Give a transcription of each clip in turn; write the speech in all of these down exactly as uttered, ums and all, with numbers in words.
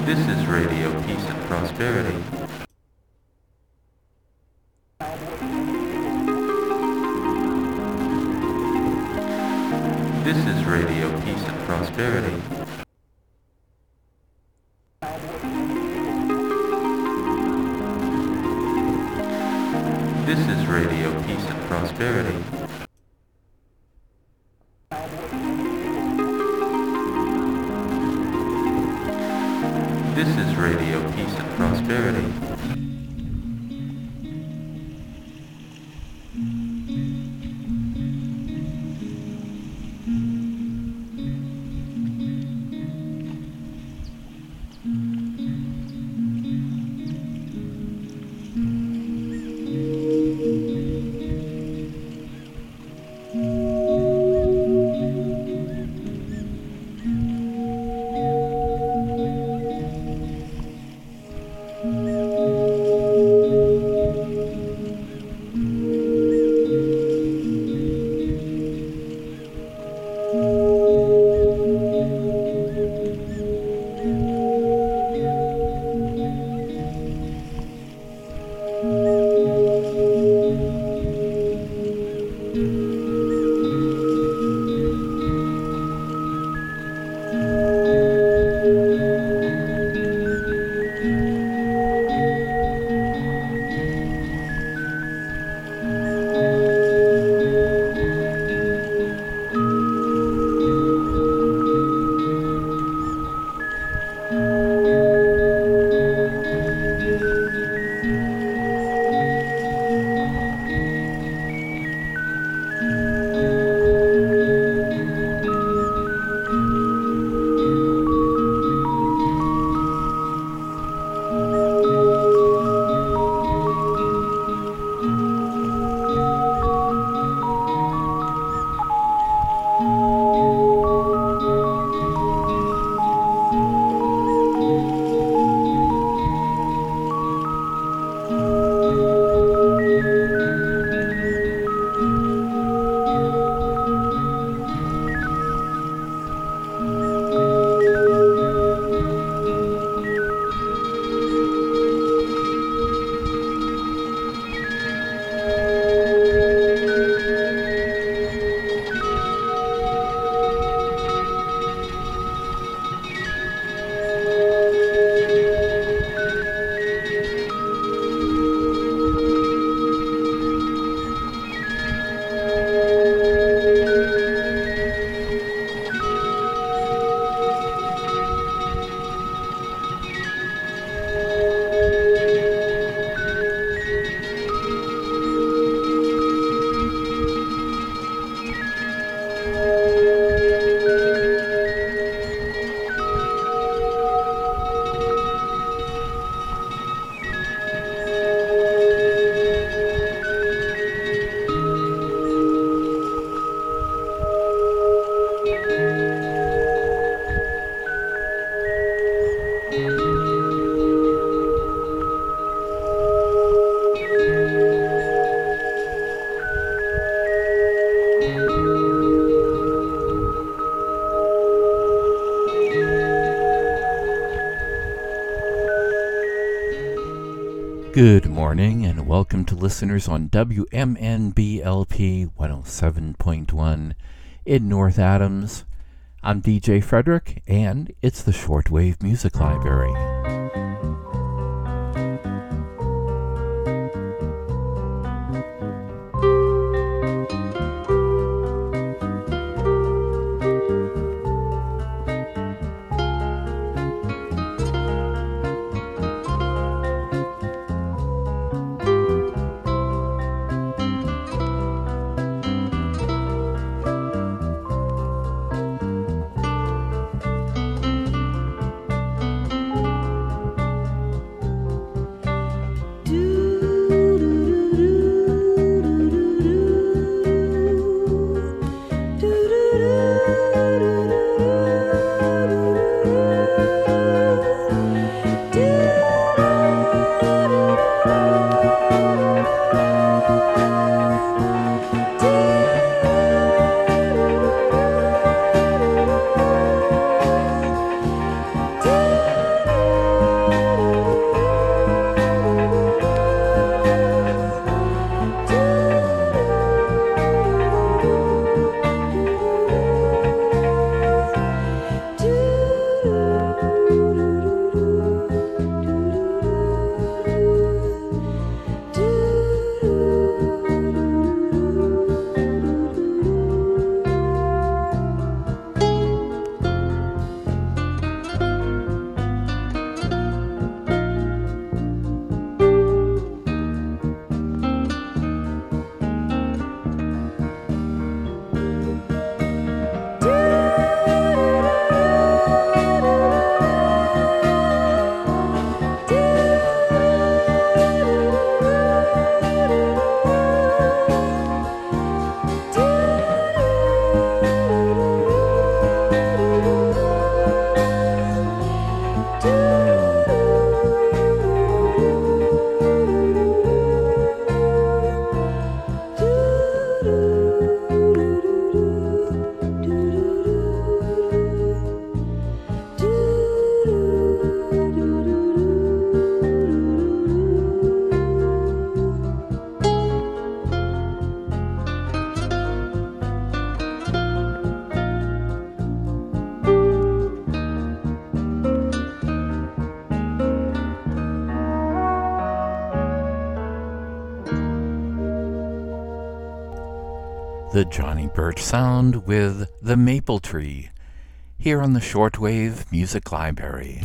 This is Radio Peace and Prosperity. This is Radio Peace and Prosperity. This is Radio Peace and Prosperity. This is Radio Peace and Prosperity. Good morning and welcome to listeners on W M N B L P one oh seven point one in North Adams. I'm D J Frederick and it's the Shortwave Music Library. the Johnny Birch Sound with The Maple Tree, here on the Shortwave Music Library.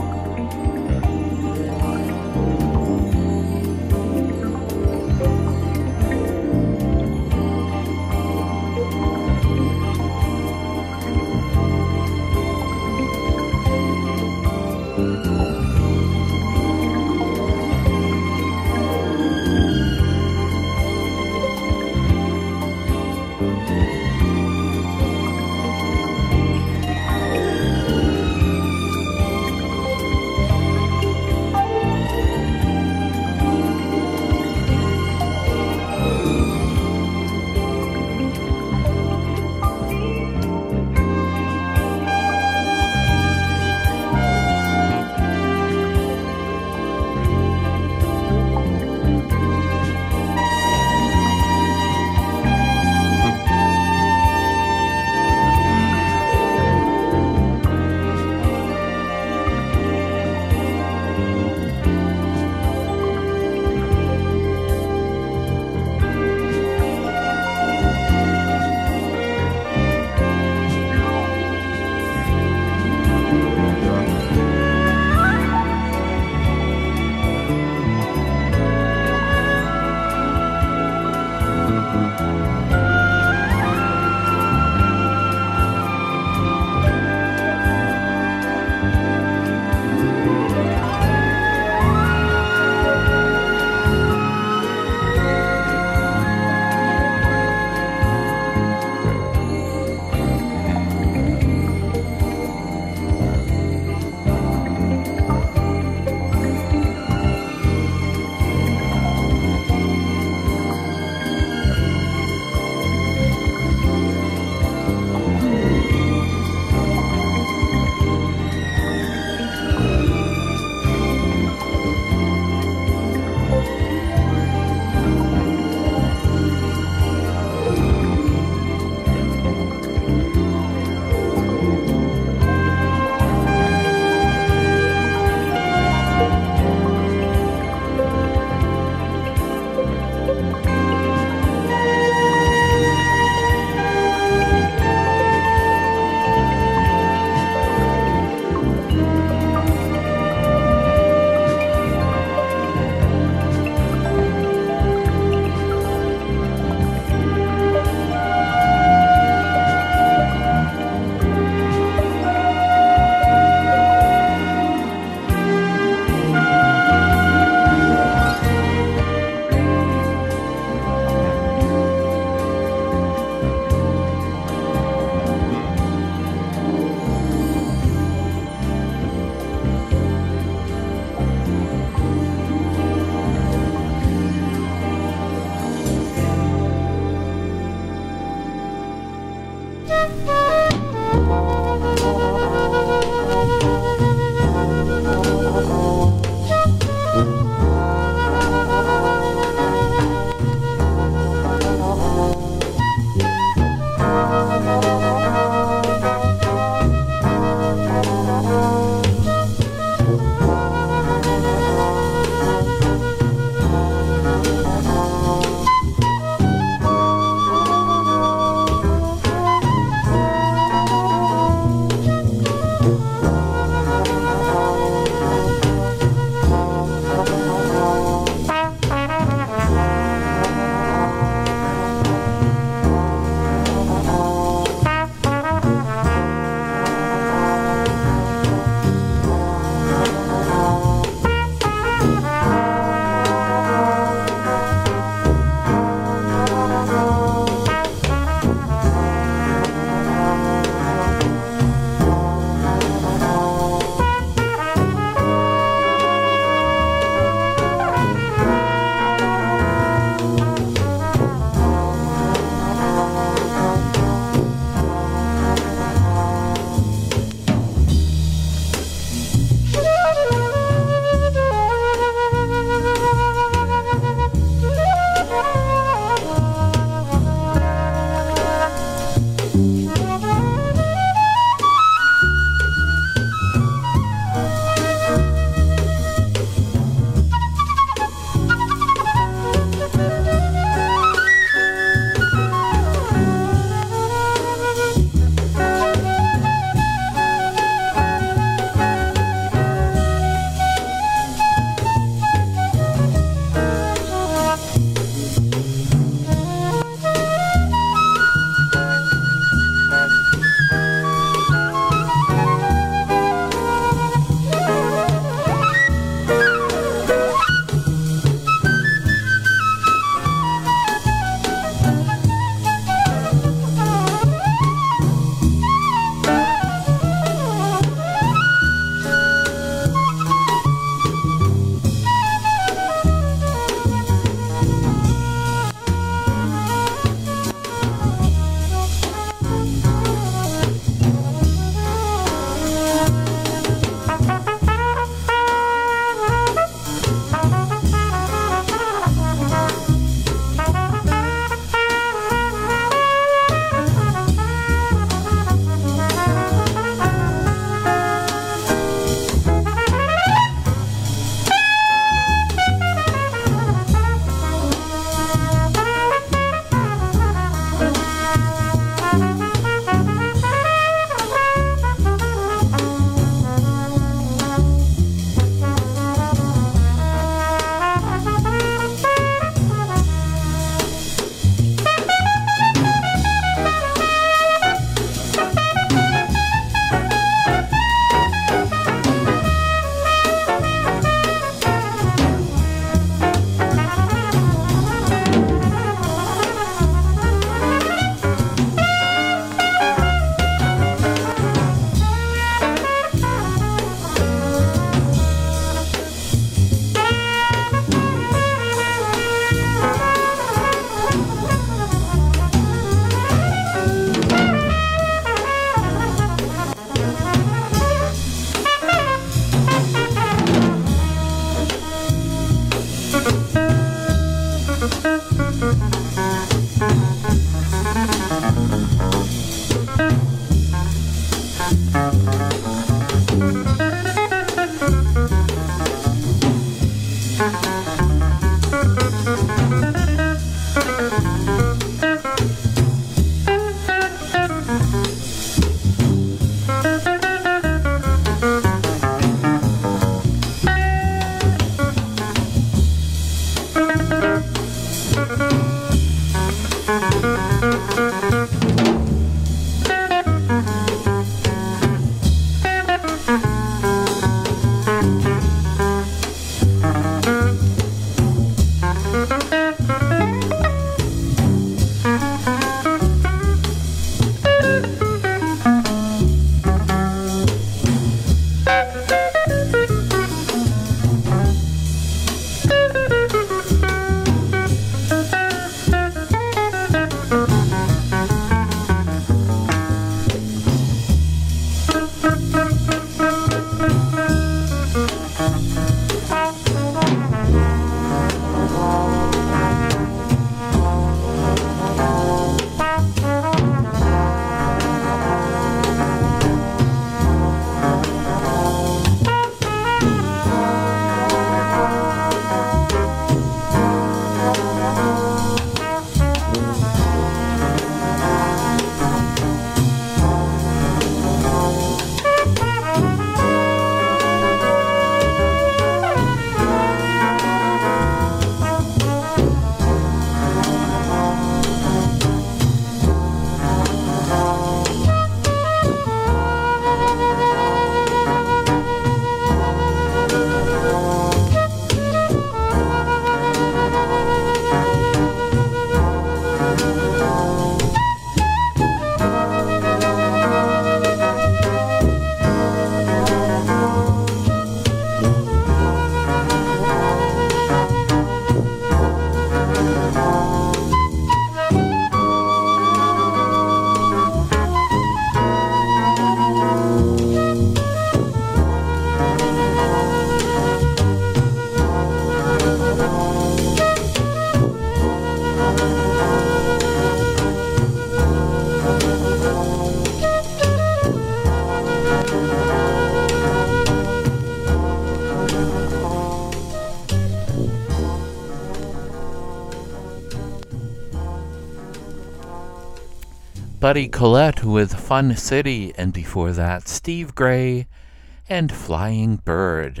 Buddy Collette with Fun City, and before that, Steve Gray and Flying Bird.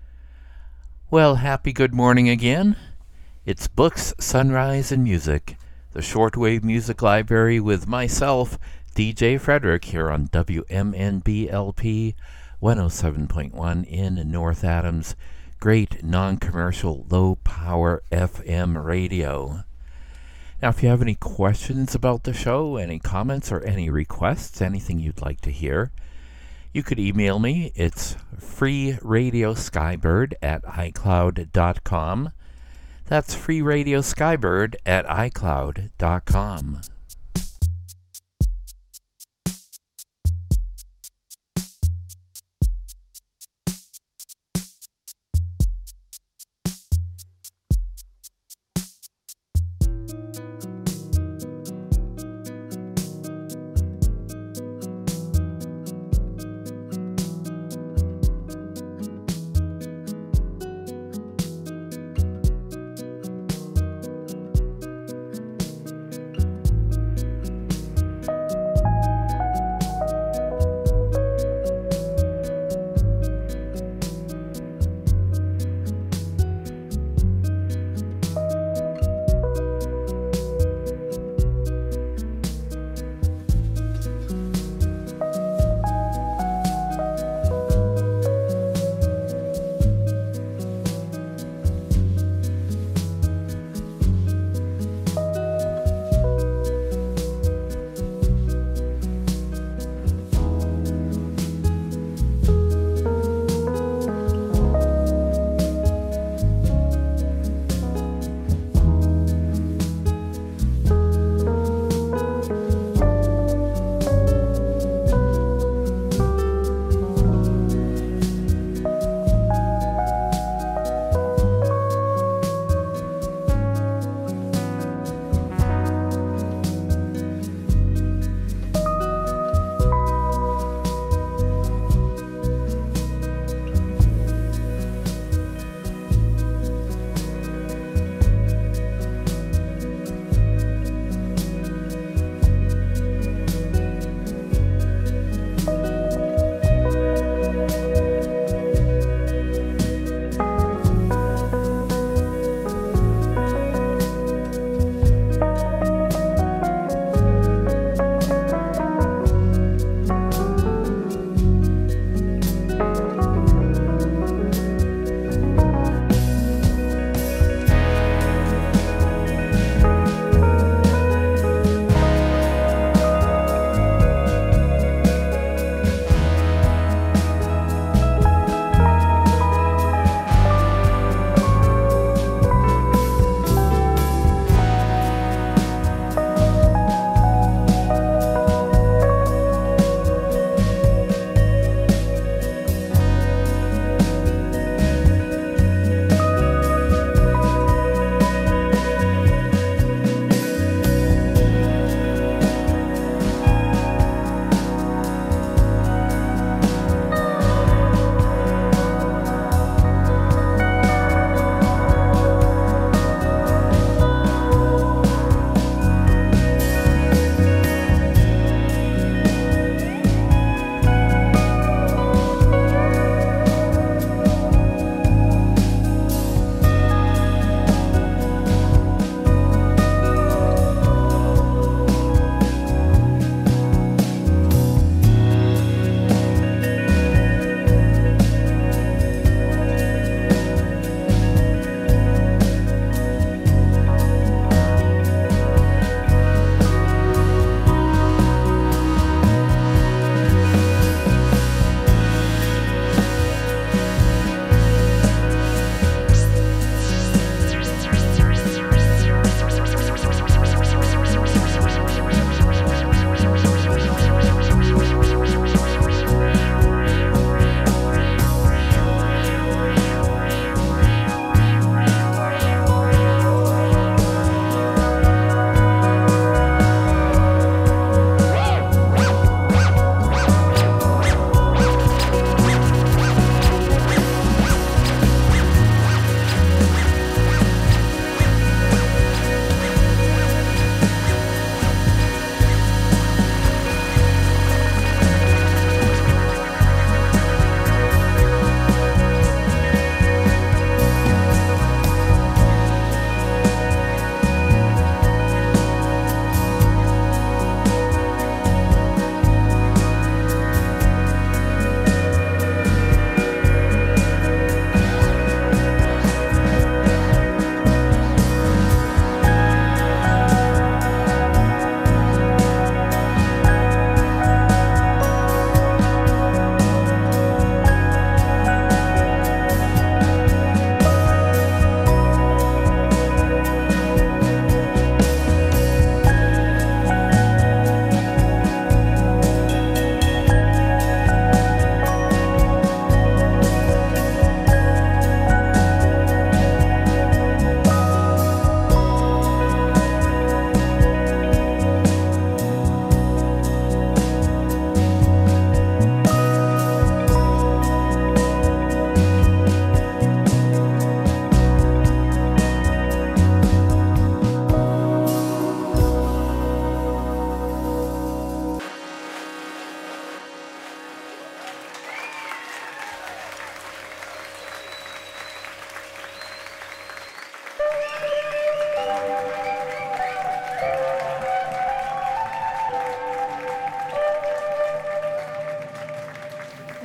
Well, happy good morning again. It's Books, Sunrise, and Music, the shortwave music library with myself, D J Frederick, here on W M N B L P one oh seven point one in North Adams. Great non-commercial, low-power F M radio. Now, if you have any questions about the show, any comments or any requests, anything you'd like to hear, you could email me. It's freeradioskybird at icloud dot com. That's freeradioskybird at icloud dot com.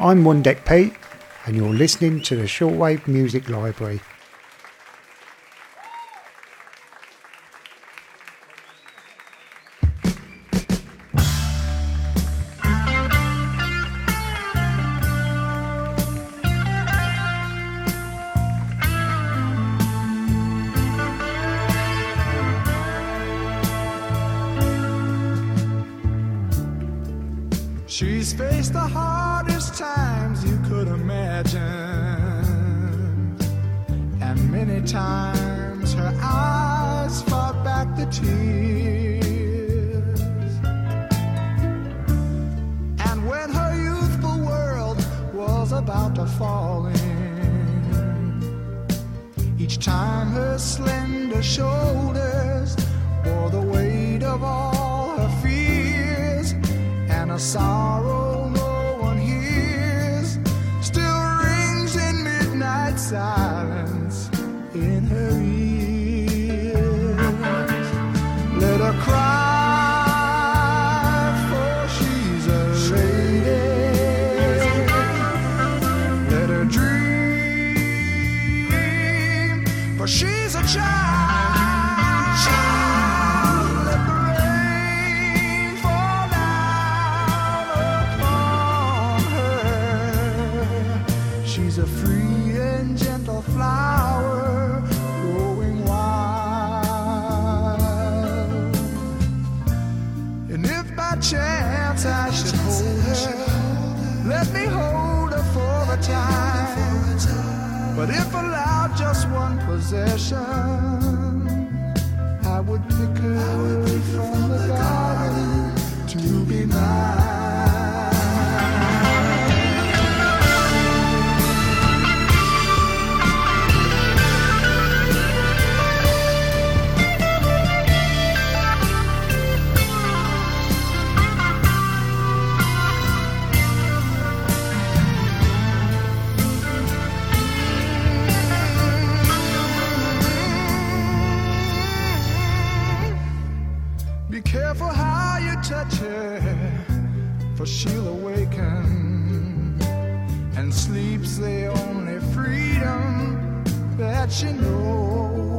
I'm One Deck Pete, and you're listening to the Shortwave Music Library. She's faced the hardest times you could imagine, and many times her eyes fought back the tears. And when her youthful world was about to fall in, each time her slender shoulders bore the weight of all her fears, and a sorrow no one hears still rings in midnight silence in her ears. Let her cry, for she's a lady. Let her dream, for she's a child. She's a free and gentle flower growing wild. And if by chance I should hold her, let me hold her for a time. But if allowed just one possession, I would pick her from the garden to be mine. Be careful how you touch her, for she'll awaken, and sleep's the only freedom that she knows.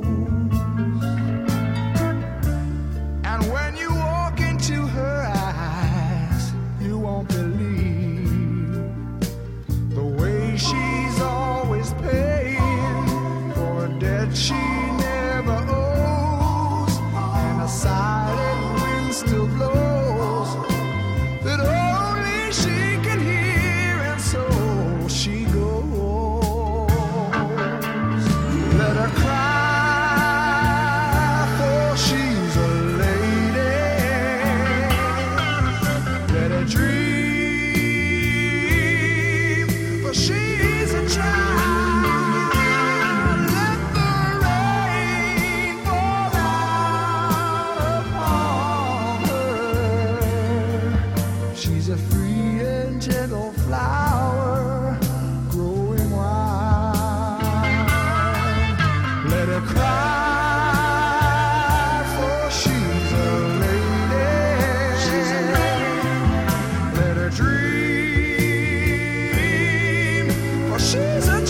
And when you walk into her eyes, you won't believe the way she's always paying for a debt she never owes, and a silent wind still blows that only she can hear, and so she goes. Let her cry, for she's a lady. Let her dream, for she's a child. Let the rain fall down upon her. She's a free and gentle flower growing wild. Let her cry, for she's a lady. She's a lady. Let her dream, for she's a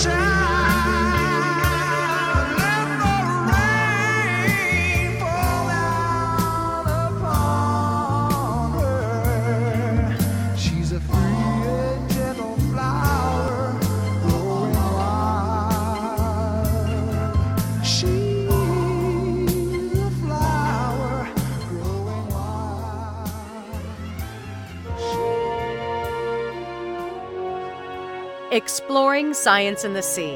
child. Let the rain fall down upon her. She's a free and gentle flower growing wild. She's a flower growing wild. Exploring science in the sea.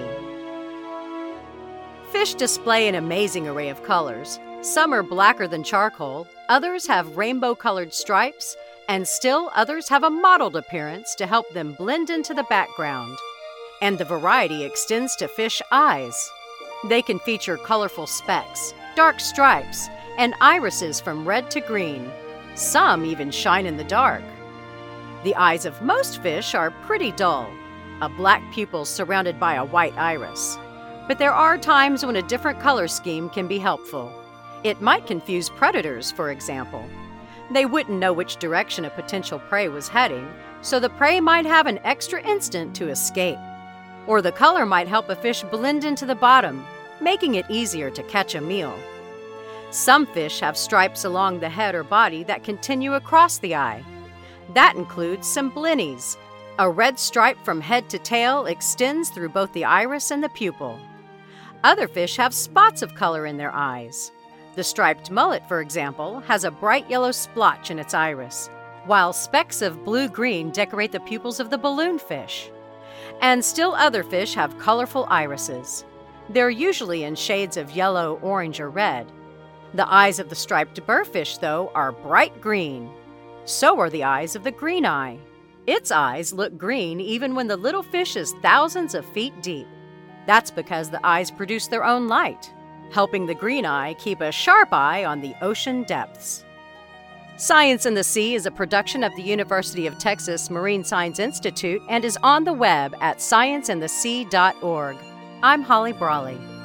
Fish display an amazing array of colors. Some are blacker than charcoal, others have rainbow-colored stripes, and still others have a mottled appearance to help them blend into the background. And the variety extends to fish eyes. They can feature colorful specks, dark stripes, and irises from red to green. Some even shine in the dark. The eyes of most fish are pretty dull, a black pupil surrounded by a white iris. But there are times when a different color scheme can be helpful. It might confuse predators, for example. They wouldn't know which direction a potential prey was heading, so the prey might have an extra instant to escape. Or the color might help a fish blend into the bottom, making it easier to catch a meal. Some fish have stripes along the head or body that continue across the eye. That includes some blennies. A red stripe from head to tail extends through both the iris and the pupil. Other fish have spots of color in their eyes. The striped mullet, for example, has a bright yellow splotch in its iris, while specks of blue-green decorate the pupils of the balloonfish. And still other fish have colorful irises. They're usually in shades of yellow, orange, or red. The eyes of the striped burrfish, though, are bright green. So are the eyes of the green eye. Its eyes look green even when the little fish is thousands of feet deep. That's because the eyes produce their own light, helping the green eye keep a sharp eye on the ocean depths. Science in the Sea is a production of the University of Texas Marine Science Institute and is on the web at science in the sea dot org. I'm Holly Brawley.